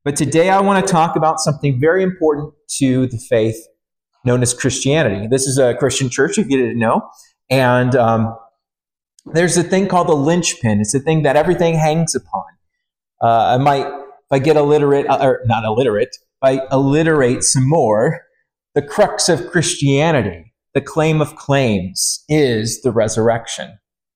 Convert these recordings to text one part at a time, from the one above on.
But today I want to talk about something very important to the faith known as Christianity. This is a Christian church, if you didn't know. And there's a thing called the linchpin. It's a thing that everything hangs upon. If I get illiterate, or not illiterate, if I alliterate some more, the crux of Christianity, the claim of claims, is the resurrection.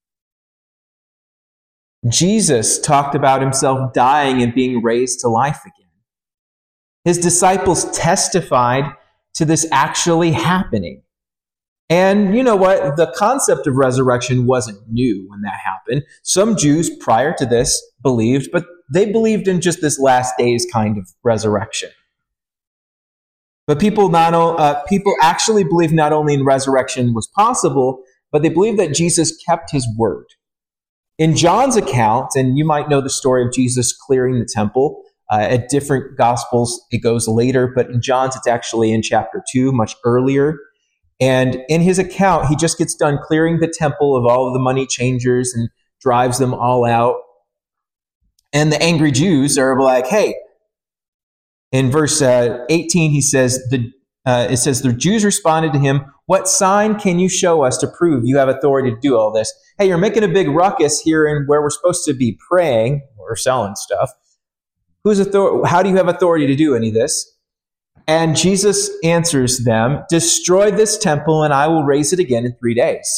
Jesus talked about himself dying and being raised to life again. His disciples testified to this actually happening. And you know what? The concept of resurrection wasn't new when that happened. Some Jews prior to this believed, but they believed in just this last days kind of resurrection. But people actually believed not only in resurrection was possible, but they believed that Jesus kept his word. In John's account, and you might know the story of Jesus clearing the temple, at different Gospels it goes later, but in John's it's actually in chapter 2, much earlier. And in his account, he just gets done clearing the temple of all of the money changers and drives them all out. And the angry Jews are like, hey, in verse 18, he says, it says, the Jews responded to him, what sign can you show us to prove you have authority to do all this? Hey, you're making a big ruckus here in where we're supposed to be praying or selling stuff. How do you have authority to do any of this? And Jesus answers them, destroy this temple and I will raise it again in 3 days.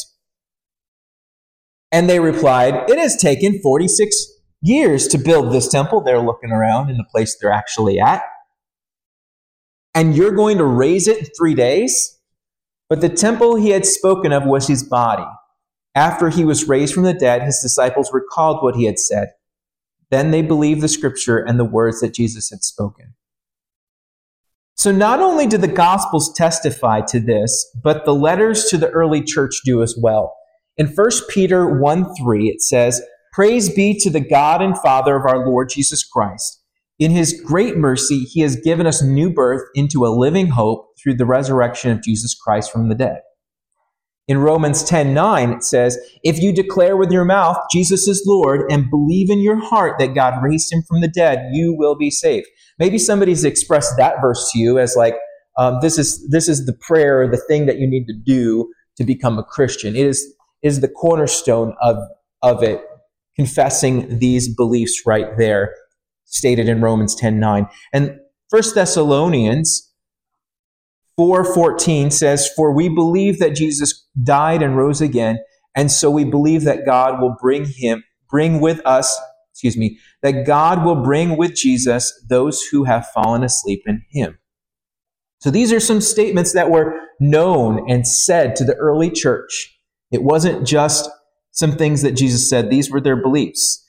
And they replied, it has taken 46 years to build this temple. They're looking around in the place they're actually at. And you're going to raise it in 3 days? But the temple he had spoken of was his body. After he was raised from the dead, his disciples recalled what he had said. Then they believed the scripture and the words that Jesus had spoken. So not only do the Gospels testify to this, but the letters to the early church do as well. In 1 Peter 1:3, it says, praise be to the God and Father of our Lord Jesus Christ. In his great mercy, he has given us new birth into a living hope through the resurrection of Jesus Christ from the dead. In Romans 10:9, it says, if you declare with your mouth Jesus is Lord and believe in your heart that God raised him from the dead, you will be saved. Maybe somebody's expressed that verse to you as like, this is the prayer, the thing that you need to do to become a Christian. It is the cornerstone of it, confessing these beliefs right there, stated in Romans 10:9. And 1 Thessalonians 4:14 says, for we believe that Jesus died and rose again, and so we believe that God will bring with Jesus those who have fallen asleep in him. So these are some statements that were known and said to the early church. It wasn't just some things that Jesus said. These were their beliefs.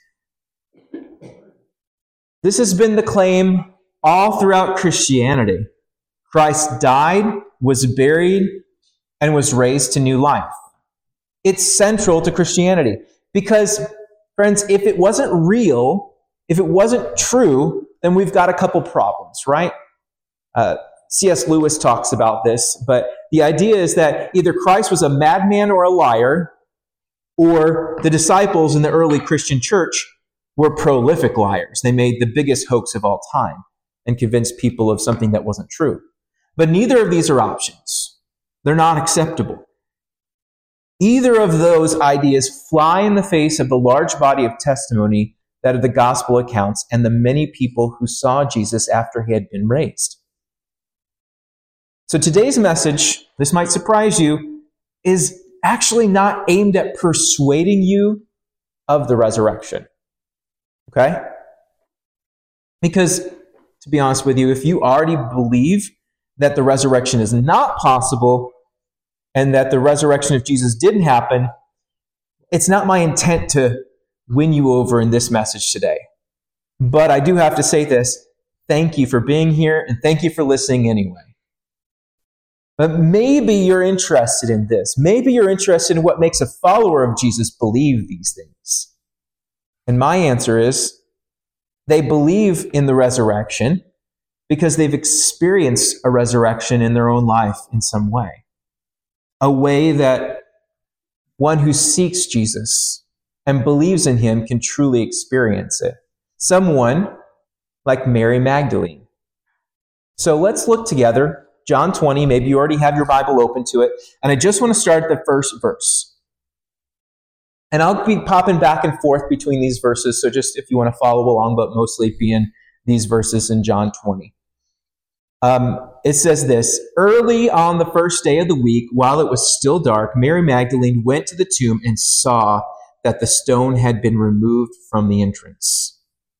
This has been the claim all throughout Christianity. Christ died, was buried, and was raised to new life. It's central to Christianity because, friends, if it wasn't real, if it wasn't true, then we've got a couple problems, right? C.S. Lewis talks about this, but the idea is that either Christ was a madman or a liar, or the disciples in the early Christian church were prolific liars. They made the biggest hoax of all time and convinced people of something that wasn't true. But neither of these are options. They're not acceptable. Either of those ideas fly in the face of the large body of testimony that are the gospel accounts and the many people who saw Jesus after he had been raised. So today's message, this might surprise you, is actually not aimed at persuading you of the resurrection. Okay? Because, to be honest with you, if you already believe that the resurrection is not possible and that the resurrection of Jesus didn't happen, it's not my intent to win you over in this message today. But I do have to say this. Thank you for being here and thank you for listening anyway. But maybe you're interested in this. Maybe you're interested in what makes a follower of Jesus believe these things. And my answer is, they believe in the resurrection because they've experienced a resurrection in their own life in some way. A way that one who seeks Jesus and believes in him can truly experience it. Someone like Mary Magdalene. So let's look together. John 20, maybe you already have your Bible open to it. And I just want to start at the first verse. And I'll be popping back and forth between these verses, so just if you want to follow along, but mostly be in these verses in John 20. It says this: early on the first day of the week, while it was still dark, Mary Magdalene went to the tomb and saw that the stone had been removed from the entrance.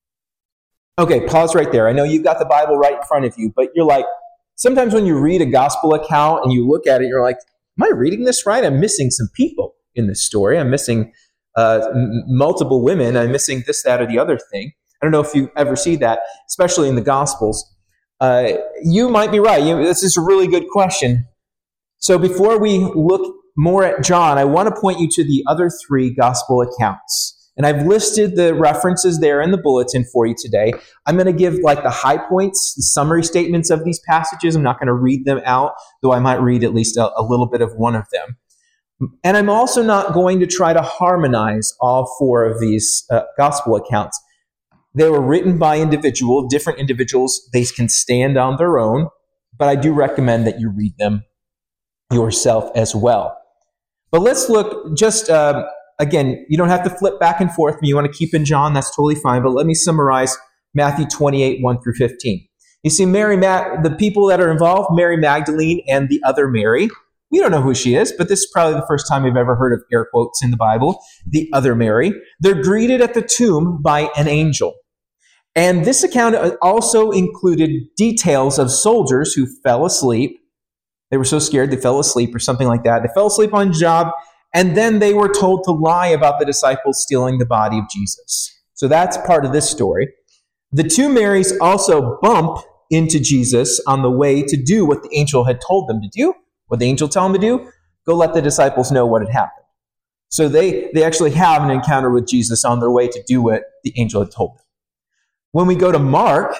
Okay, pause right there. I know you've got the Bible right in front of you, but you're like, sometimes when you read a gospel account and you look at it, you're like, am I reading this right? I'm missing some people in this story. I'm missing multiple women. I'm missing this, that, or the other thing. I don't know if you ever see that, especially in the Gospels. You might be right. This is a really good question. So before we look more at John, I want to point you to the other three Gospel accounts. And I've listed the references there in the bulletin for you today. I'm going to give like the high points, the summary statements of these passages. I'm not going to read them out, though I might read at least a little bit of one of them. And I'm also not going to try to harmonize all four of these gospel accounts. They were written by different individuals. They can stand on their own, but I do recommend that you read them yourself as well. But let's look just, again, you don't have to flip back and forth. If you want to keep in John, that's totally fine. But let me summarize Matthew 28, 1 through 15. You see, the people that are involved, Mary Magdalene and the other Mary. We don't know who she is, but this is probably the first time we've ever heard of air quotes in the Bible, the other Mary. They're greeted at the tomb by an angel. And this account also included details of soldiers who fell asleep. They were so scared they fell asleep or something like that. They fell asleep on the job, and then they were told to lie about the disciples stealing the body of Jesus. So that's part of this story. The two Marys also bump into Jesus on the way to do what the angel had told them to do. What the angel told them to do? Go let the disciples know what had happened. So they actually have an encounter with Jesus on their way to do what the angel had told them. When we go to Mark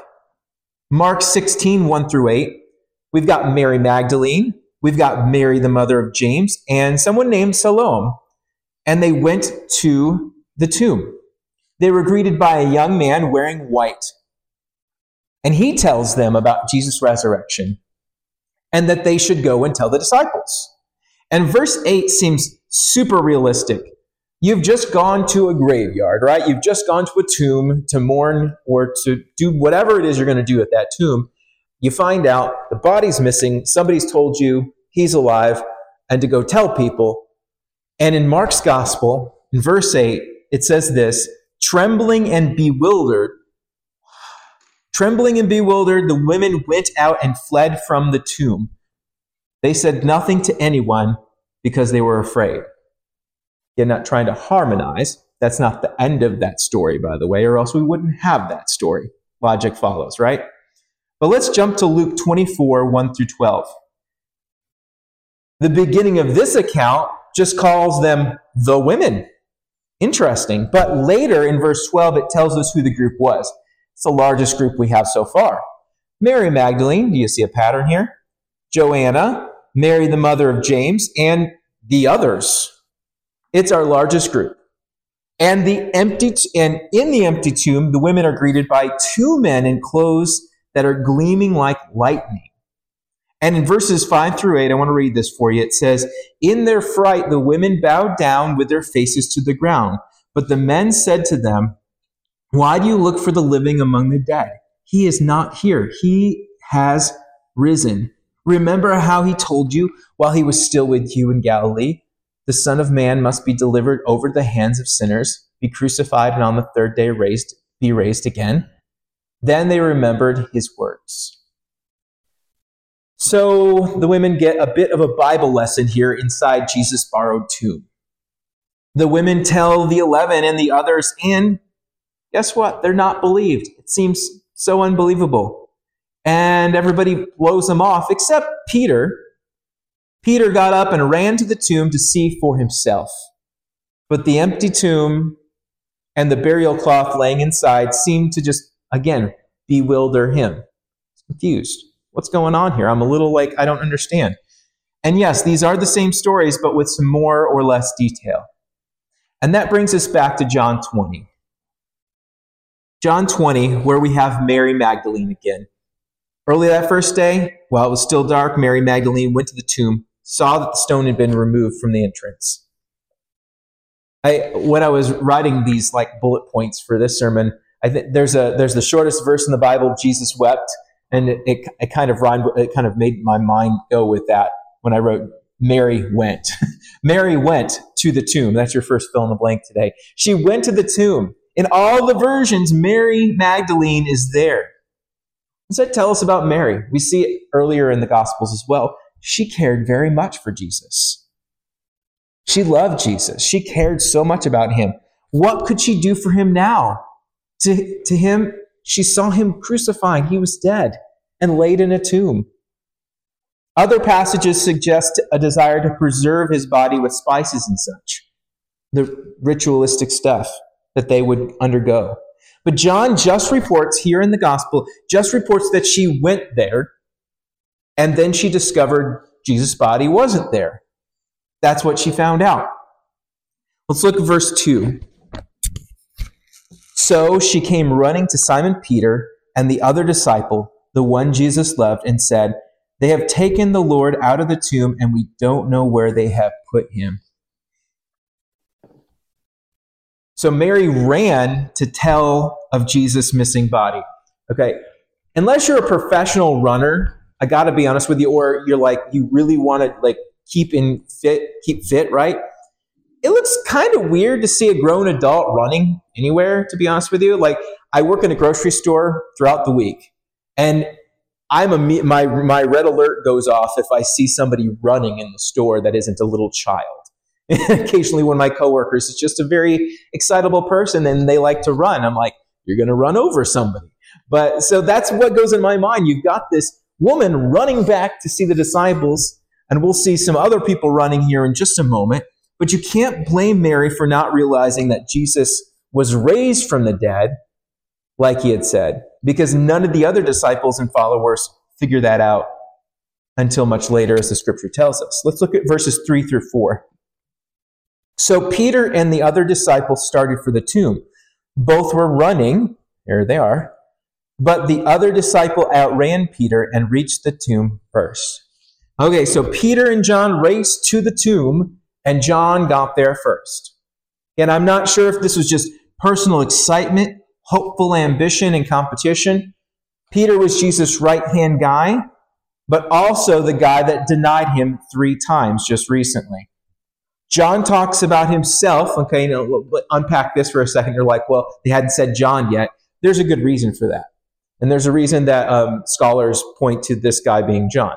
16, 1 through 8, we've got Mary Magdalene, we've got Mary, the mother of James, and someone named Salome. And they went to the tomb. They were greeted by a young man wearing white. And he tells them about Jesus' resurrection and that they should go and tell the disciples. And verse 8 seems super realistic. You've just gone to a graveyard, right? You've just gone to a tomb to mourn or to do whatever it is you're going to do at that tomb. You find out the body's missing. Somebody's told you he's alive and to go tell people. And in Mark's gospel, in verse 8, it says this: trembling and bewildered, the women went out and fled from the tomb. They said nothing to anyone because they were afraid. You're not trying to harmonize. That's not the end of that story, by the way, or else we wouldn't have that story. Logic follows, right? But let's jump to Luke 24, 1 through 12. The beginning of this account just calls them the women. Interesting. But later in verse 12, it tells us who the group was. It's the largest group we have so far. Mary Magdalene, do you see a pattern here? Joanna, Mary the mother of James, and the others. It's our largest group. And in the empty tomb, the women are greeted by two men in clothes that are gleaming like lightning. And in verses 5 through 8, I want to read this for you. It says, in their fright, the women bowed down with their faces to the ground. But the men said to them, why do you look for the living among the dead? He is not here. He has risen. Remember how he told you while he was still with you in Galilee? The Son of Man must be delivered over the hands of sinners, be crucified, and on the third day be raised again. Then they remembered his words. So the women get a bit of a Bible lesson here inside Jesus' borrowed tomb. The women tell the 11 and the others, and guess what? They're not believed. It seems so unbelievable. And everybody blows them off, except Peter. Peter got up and ran to the tomb to see for himself. But the empty tomb and the burial cloth laying inside seemed to just, again, bewilder him. He's confused. What's going on here? I'm a little like, I don't understand. And yes, these are the same stories, but with some more or less detail. And that brings us back to John 20. John 20, where we have Mary Magdalene again. Early that first day, while it was still dark, Mary Magdalene went to the tomb, saw that the stone had been removed from the entrance. When I was writing these bullet points for this sermon, I think there's the shortest verse in the Bible, Jesus wept, and it kind of rhymed. It kind of made my mind go with that when I wrote Mary went. Mary went to the tomb. That's your first fill in the blank today. She went to the tomb. In all the versions, Mary Magdalene is there. What does that tell us about Mary? We see it earlier in the Gospels as well. She cared very much for Jesus. She loved Jesus. She cared so much about him. What could she do for him now? To him, she saw him crucified. He was dead and laid in a tomb. Other passages suggest a desire to preserve his body with spices and such, the ritualistic stuff that they would undergo. But John just reports here in the Gospel, just reports that she went there, and then she discovered Jesus' body wasn't there. That's what she found out. Let's look at verse 2. So she came running to Simon Peter and the other disciple, the one Jesus loved, and said, "They have taken the Lord out of the tomb, and we don't know where they have put him." So Mary ran to tell of Jesus' missing body. Okay, unless you're a professional runner, I got to be honest with you, or you really want to keep fit, right? It looks kind of weird to see a grown adult running anywhere, to be honest with you. I work in a grocery store throughout the week, and my red alert goes off if I see somebody running in the store that isn't a little child. Occasionally one of my coworkers is just a very excitable person and they like to run. I'm like, you're going to run over somebody. But so that's what goes in my mind. You've got this woman running back to see the disciples, and we'll see some other people running here in just a moment. But you can't blame Mary for not realizing that Jesus was raised from the dead, like he had said, because none of the other disciples and followers figure that out until much later, as the scripture tells us. Let's look at verses 3 through 4. So Peter and the other disciples started for the tomb. Both were running. There they are. But the other disciple outran Peter and reached the tomb first. Okay, so Peter and John raced to the tomb, and John got there first. And I'm not sure if this was just personal excitement, hopeful ambition, and competition. Peter was Jesus' right-hand guy, but also the guy that denied him 3 times just recently. John talks about himself. Okay, unpack this for a second. You're like, well, they hadn't said John yet. There's a good reason for that. And there's a reason that scholars point to this guy being John.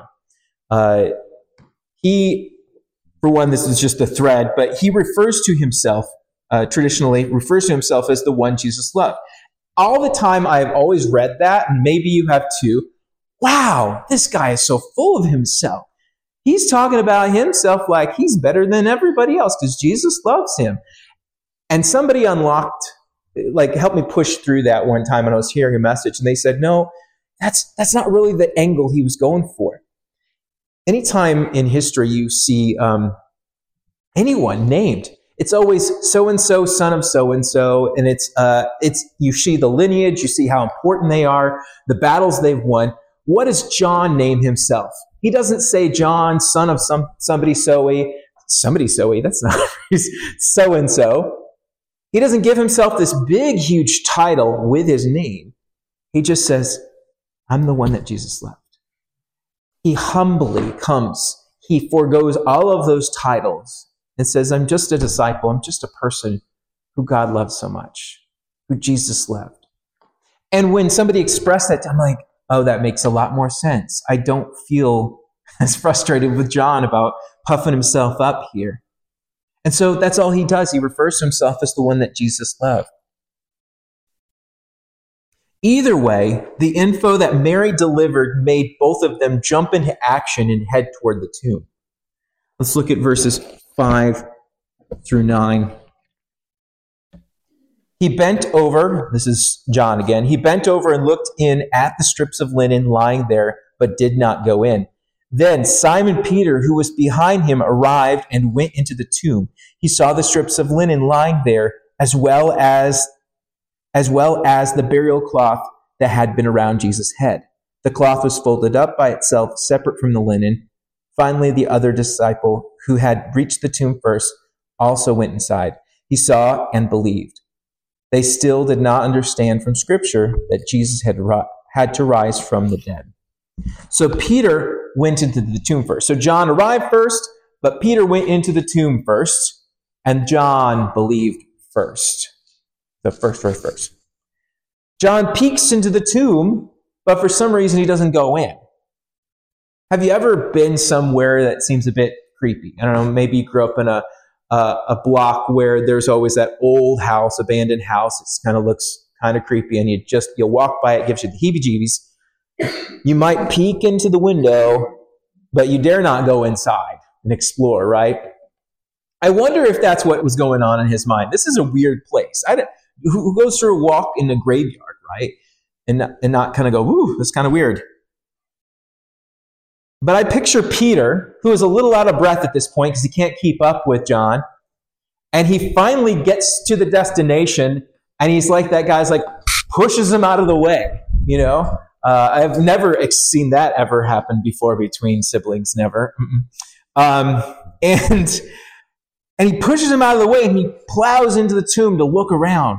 He, for one, this is just a thread, but he refers to himself, traditionally refers to himself as the one Jesus loved. All the time I've always read that, and maybe you have too. Wow, this guy is so full of himself. He's talking about himself like he's better than everybody else because Jesus loves him. And somebody helped me push through that one time when I was hearing a message, and they said, no, that's not really the angle he was going for. Anytime in history you see anyone named, it's always so-and-so, son of so-and-so, and it's you see the lineage, you see how important they are, the battles they've won. What does John name himself? He doesn't say John, son of somebody so-y, that's not so-and-so. He doesn't give himself this big, huge title with his name. He just says, I'm the one that Jesus loved. He humbly comes. He forgoes all of those titles and says, I'm just a disciple. I'm just a person who God loved so much, who Jesus loved. And when somebody expressed that, I'm like, oh, that makes a lot more sense. I don't feel as frustrated with John about puffing himself up here. And so that's all he does. He refers to himself as the one that Jesus loved. Either way, the info that Mary delivered made both of them jump into action and head toward the tomb. Let's look at verses 5 through 9. He bent over, this is John again, he bent over and looked in at the strips of linen lying there, but did not go in. Then Simon Peter, who was behind him, arrived and went into the tomb. He saw the strips of linen lying there, as well as as well as the burial cloth that had been around Jesus' head. The cloth was folded up by itself, separate from the linen. Finally, the other disciple who had reached the tomb first also went inside. He saw and believed. They still did not understand from Scripture that Jesus had to rise from the dead. So Peter went into the tomb first. So John arrived first, but Peter went into the tomb first, and John believed first. The first. John peeks into the tomb, but for some reason he doesn't go in. Have you ever been somewhere that seems a bit creepy? I don't know, maybe you grew up in a block where there's always that old house, abandoned house. It kind of looks kind of creepy, and you walk by it, gives you the heebie-jeebies. You might peek into the window, but you dare not go inside and explore, right? I wonder if that's what was going on in his mind. This is a weird place. Who goes for a walk in a graveyard, right? And not kind of go, ooh, that's kind of weird. But I picture Peter, who is a little out of breath at this point because he can't keep up with John. And he finally gets to the destination, and he's like, that guy's like, pushes him out of the way, you know? I've never seen that ever happen before between siblings, never. And he pushes him out of the way, and he plows into the tomb to look around.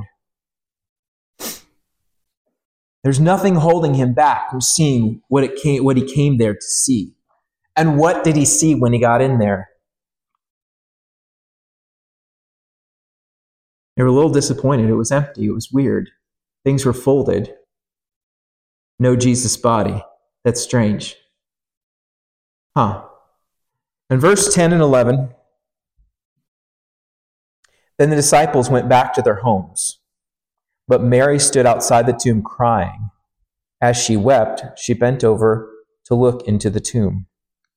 There's nothing holding him back from seeing what he came there to see. And what did he see when he got in there? They were a little disappointed. It was empty. It was weird. Things were folded. No Jesus' body. That's strange. In verse 10 and 11, then the disciples went back to their homes. But Mary stood outside the tomb crying. As she wept, she bent over to look into the tomb.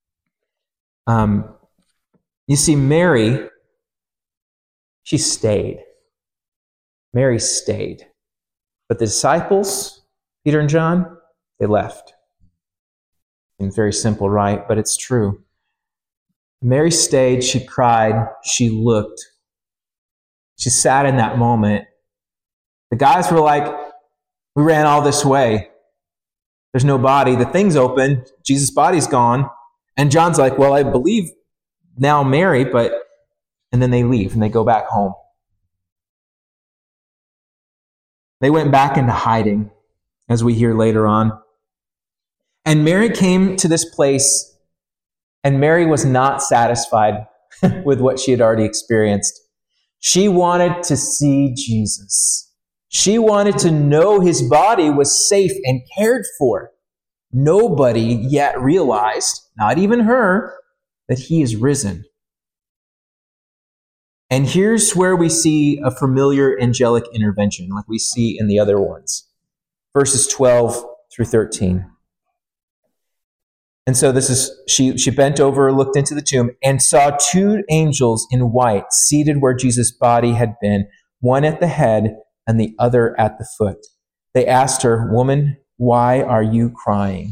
You see, Mary, she stayed. Mary stayed. But the disciples, Peter and John, they left. And very simple, right? But it's true. Mary stayed, she cried, she looked. She sat in that moment. The guys were like, we ran all this way. There's no body. The thing's open. Jesus' body's gone. And John's like, well, I believe now Mary, but... And then they leave and they go back home. They went back into hiding, as we hear later on. And Mary came to this place, and Mary was not satisfied with what she had already experienced. She wanted to see Jesus. She wanted to know his body was safe and cared for. Nobody yet realized, not even her, that he is risen. And here's where we see a familiar angelic intervention, like we see in the other ones. Verses 12 through 13. And so this is, she bent over, looked into the tomb, and saw two angels in white seated where Jesus' body had been, one at the head and the other at the foot. They asked her, "Woman, why are you crying?"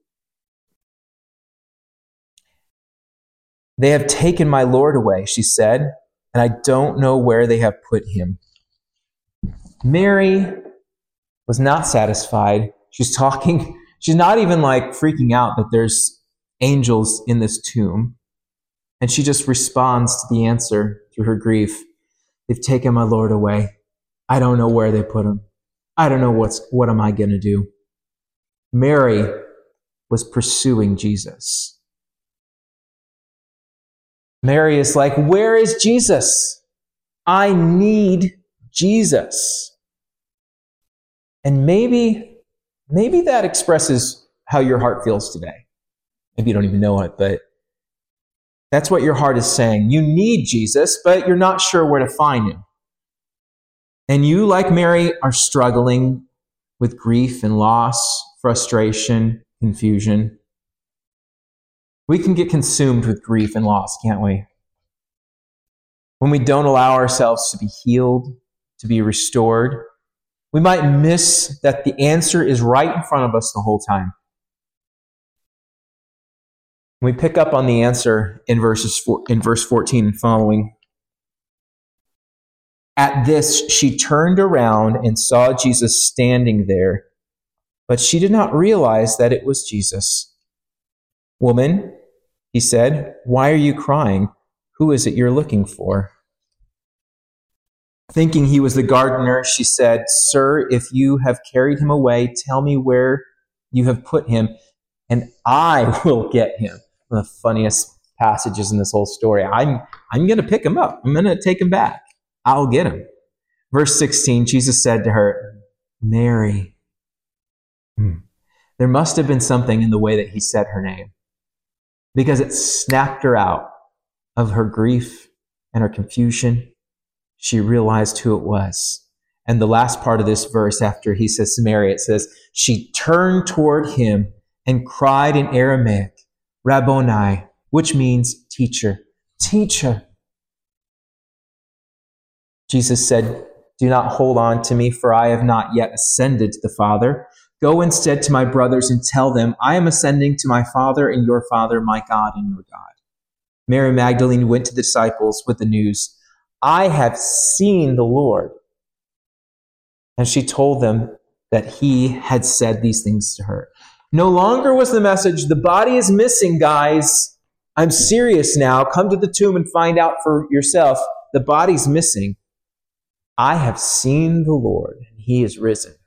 "They have taken my Lord away," she said, "and I don't know where they have put him." Mary was not satisfied. She's talking. She's not even like freaking out that there's angels in this tomb. And she just responds to the answer through her grief. "They've taken my Lord away. I don't know where they put him. I don't know what am I going to do?" Mary was pursuing Jesus. Mary is like, where is Jesus? I need Jesus. And maybe that expresses how your heart feels today. Maybe you don't even know it, but that's what your heart is saying. You need Jesus, but you're not sure where to find him. And you, like Mary, are struggling with grief and loss, frustration, confusion. We can get consumed with grief and loss, can't we? When we don't allow ourselves to be healed, to be restored, we might miss that the answer is right in front of us the whole time. We pick up on the answer in verse 14 and following. At this, she turned around and saw Jesus standing there, but she did not realize that it was Jesus. "Woman," he said, "why are you crying? Who is it you're looking for?" Thinking he was the gardener, she said, "Sir, if you have carried him away, tell me where you have put him, and I will get him." One of the funniest passages in this whole story. I'm going to pick him up. I'm going to take him back. I'll get him. Verse 16, Jesus said to her, "Mary." There must have been something in the way that he said her name, because it snapped her out of her grief and her confusion. She realized who it was. And the last part of this verse, after he says Mary, it says, she turned toward him and cried in Aramaic, "Rabboni," which means teacher. Teacher. Jesus said, "Do not hold on to me, for I have not yet ascended to the Father. Go instead to my brothers and tell them, I am ascending to my Father and your Father, my God and your God." Mary Magdalene went to the disciples with the news, "I have seen the Lord." And she told them that he had said these things to her. No longer was the message, "The body is missing, guys. I'm serious now. Come to the tomb and find out for yourself. The body's missing. I have seen the Lord, and he is risen."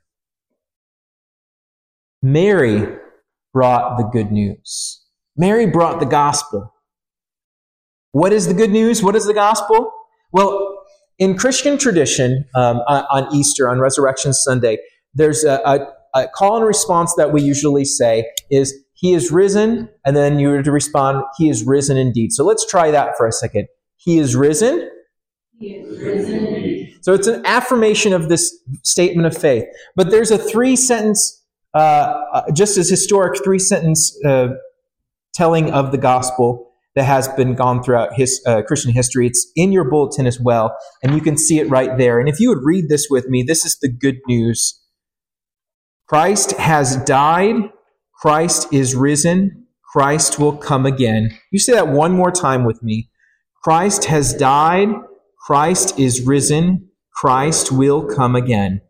Mary brought the good news. Mary brought the gospel. What is the good news? What is the gospel? Well, in Christian tradition, on Easter, on Resurrection Sunday, there's a call and response that we usually say is, "He is risen," and then you are to respond, "He is risen indeed." So let's try that for a second. He is risen. He is risen indeed. So it's an affirmation of this statement of faith. But there's a three-sentence, just as historic three-sentence telling of the gospel that has been gone throughout Christian history. It's in your bulletin as well, and you can see it right there. And if you would read this with me, this is the good news. Christ has died. Christ is risen. Christ will come again. You say that one more time with me. Christ has died. Christ is risen. Christ will come again.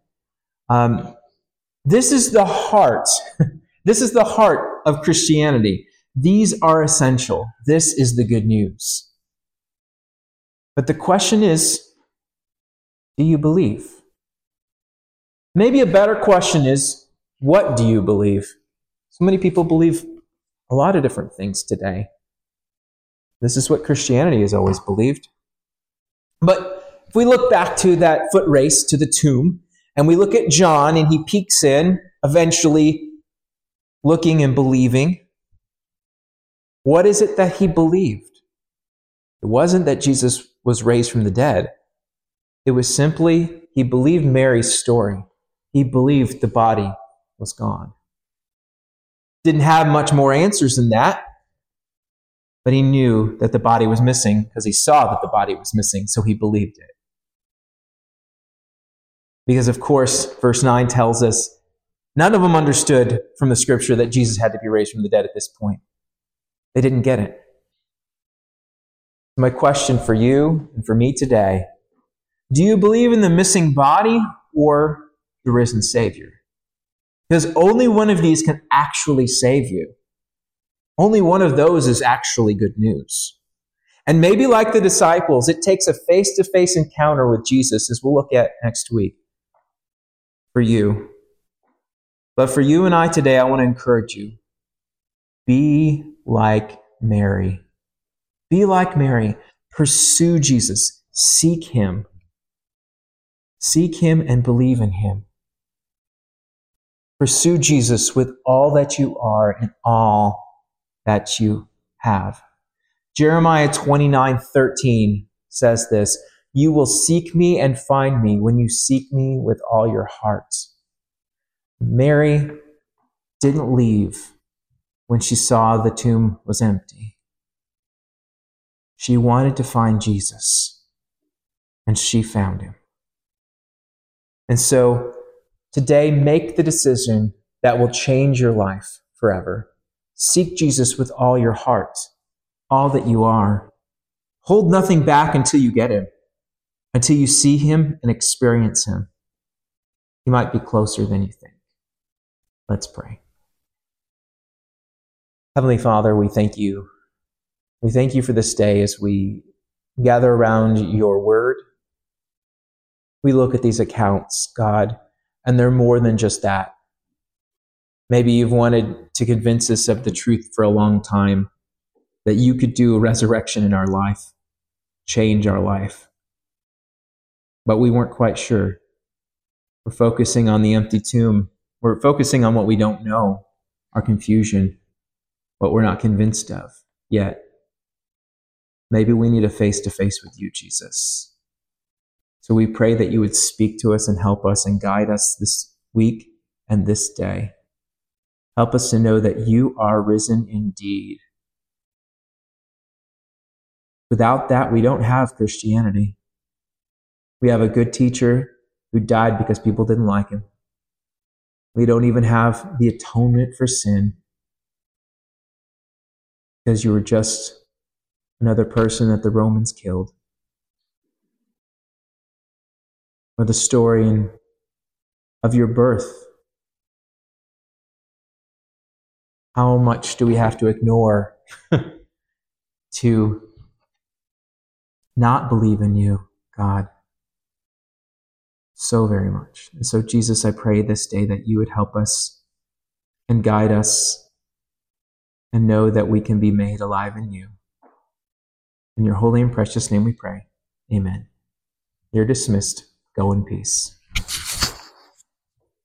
This is the heart. This is the heart of Christianity. These are essential. This is the good news. But the question is, do you believe? Maybe a better question is, what do you believe? So many people believe a lot of different things today. This is what Christianity has always believed. But if we look back to that foot race to the tomb, and we look at John, and he peeks in, eventually looking and believing, what is it that he believed? It wasn't that Jesus was raised from the dead. It was simply, he believed Mary's story. He believed the body was gone. Didn't have much more answers than that, but he knew that the body was missing because he saw that the body was missing, so he believed it. Because, of course, verse 9 tells us, none of them understood from the scripture that Jesus had to be raised from the dead at this point. They didn't get it. My question for you and for me today, do you believe in the missing body or the risen Savior? Because only one of these can actually save you. Only one of those is actually good news. And maybe like the disciples, it takes a face-to-face encounter with Jesus, as we'll look at next week, for you. But for you and I today, I want to encourage you. Be like Mary. Be like Mary. Pursue Jesus. Seek him. Seek him and believe in him. Pursue Jesus with all that you are and all that you have. Jeremiah 29:13 says this, "You will seek me and find me when you seek me with all your hearts." Mary didn't leave when she saw the tomb was empty. She wanted to find Jesus, and she found him. And so today, make the decision that will change your life forever. Seek Jesus with all your heart, all that you are. Hold nothing back until you get him. until you see him and experience him. He might be closer than you think. Let's pray. Heavenly Father, we thank you. We thank you for this day as we gather around your word. We look at these accounts, God, and they're more than just that. Maybe you've wanted to convince us of the truth for a long time, that you could do a resurrection in our life, change our life. But we weren't quite sure. We're focusing on the empty tomb. We're focusing on what we don't know, our confusion, what we're not convinced of yet. Maybe we need a face-to-face with you, Jesus. So we pray that you would speak to us and help us and guide us this week and this day. Help us to know that you are risen indeed. Without that, we don't have Christianity. We have a good teacher who died because people didn't like him. We don't even have the atonement for sin because you were just another person that the Romans killed. Or the story of your birth. How much do we have to ignore to not believe in you, God? So very much. And so, Jesus, I pray this day that you would help us and guide us and know that we can be made alive in you. In your holy and precious name we pray. Amen. You're dismissed. Go in peace.